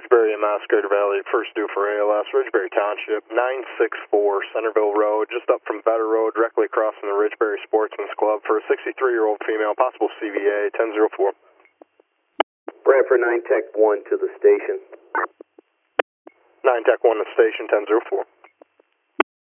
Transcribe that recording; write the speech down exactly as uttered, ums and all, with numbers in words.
Ridgeberry and Mosquito Valley, first due for A L S, Ridgeberry Township, nine six four Centerville Road, just up from Better Road, directly across from the Ridgeberry Sportsman's Club for a sixty-three-year-old female, possible C V A, ten oh four. Bradford nine Tech one to the station. nine Tech one to the station, ten oh four.